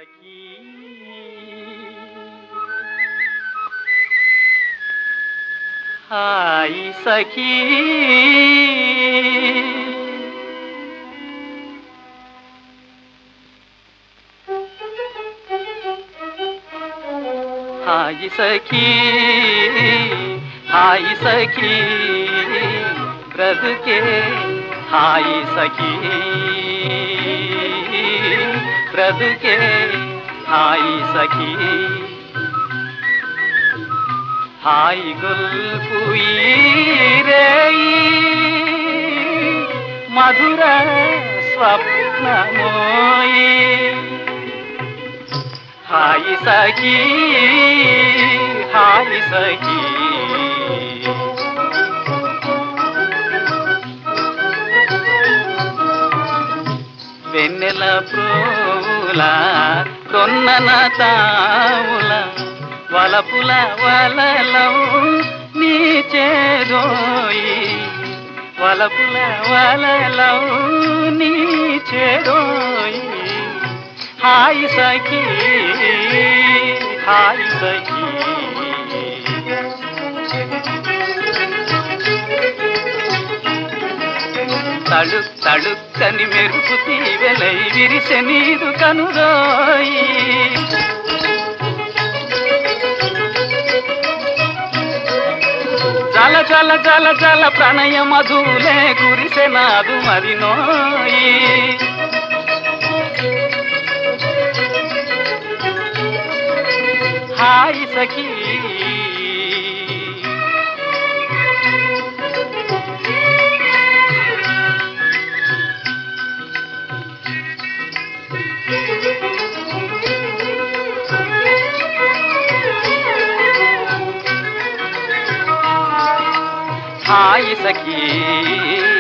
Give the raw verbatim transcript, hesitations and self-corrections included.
सखी हाय सखी हाय सखी हाय सखी ब्रदुके हाय सखी ब्रदुके हाय सखी हाय गुल्पुई रेई मधुर स्वप्नमोई हाय सखी हाय सखी వెన్నెల ప్రోల కొన్నన తావుల వలపుల వలలవు నీ చేదోయి వలపుల వలలవు నీ చేదోయి हाय सखी हाय सखी तड़ुक तड़ुक्कनि मेरुपु तीवेलै विरिसे नीदु कनुरोई जल जल जल जल प्रणय मधुले कुरिसे नादु मरिनोई हाय सखी हाय सखी